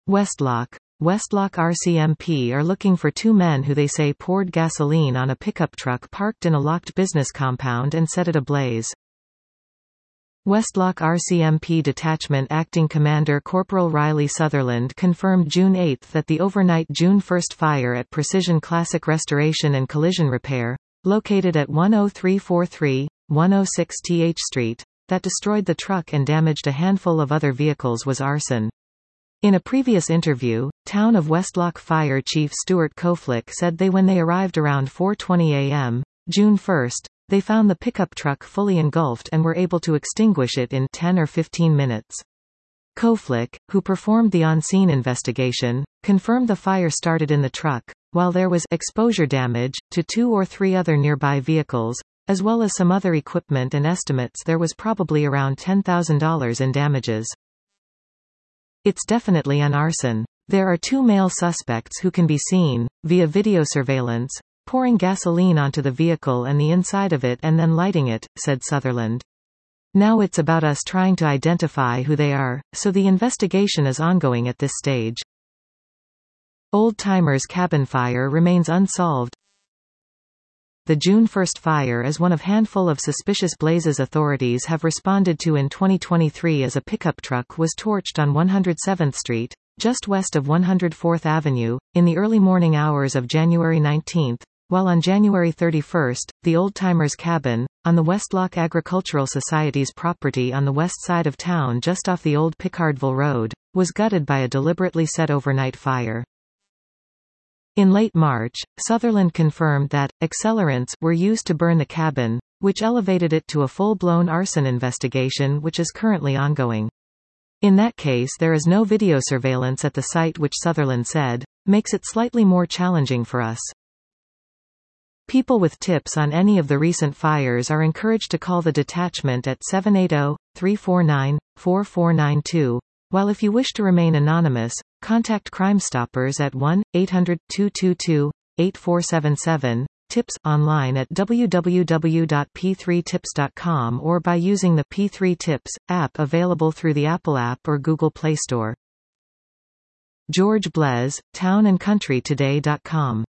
Westlock. Westlock RCMP are looking for two men who they say poured gasoline on a pickup truck parked in a locked business compound and set it ablaze. Westlock RCMP Detachment Acting Commander Corporal Riley Sutherland confirmed June 8 that the overnight June 1 fire at Precision Classic Restoration and Collision Repair, located at 10343, 106 TH Street, that destroyed the truck and damaged a handful of other vehicles was arson. In a previous interview, Town of Westlock Fire Chief Stuart Koflick said when they arrived around 4:20 a.m., June 1, they found the pickup truck fully engulfed and were able to extinguish it in 10 or 15 minutes. Koflick, who performed the on-scene investigation, confirmed the fire started in the truck, while there was exposure damage to 2 or 3 other nearby vehicles, as well as some other equipment, and estimates there was probably around $10,000 in damages. It's definitely an arson. There are 2 male suspects who can be seen, via video surveillance, pouring gasoline onto the vehicle and the inside of it and then lighting it, said Sutherland. Now it's about us trying to identify who they are, so the investigation is ongoing at this stage. Old Timers cabin fire remains unsolved. The June 1 fire is one of handful of suspicious blazes authorities have responded to in 2023 as a pickup truck was torched on 107th Street, just west of 104th Avenue, in the early morning hours of January 19, while on January 31, the Old Timers cabin, on the Westlock Agricultural Society's property on the west side of town just off the old Pickardville Road, was gutted by a deliberately set overnight fire. In late March, Sutherland confirmed that accelerants were used to burn the cabin, which elevated it to a full-blown arson investigation which is currently ongoing. In that case, there is no video surveillance at the site, which Sutherland said makes it slightly more challenging for us. People with tips on any of the recent fires are encouraged to call the detachment at 780-349-4492, while if you wish to remain anonymous, contact Crime Stoppers at 1-800-222-8477, tips, online at www.p3tips.com or by using the P3 Tips app available through the Apple app or Google Play Store. George Blez, townandcountrytoday.com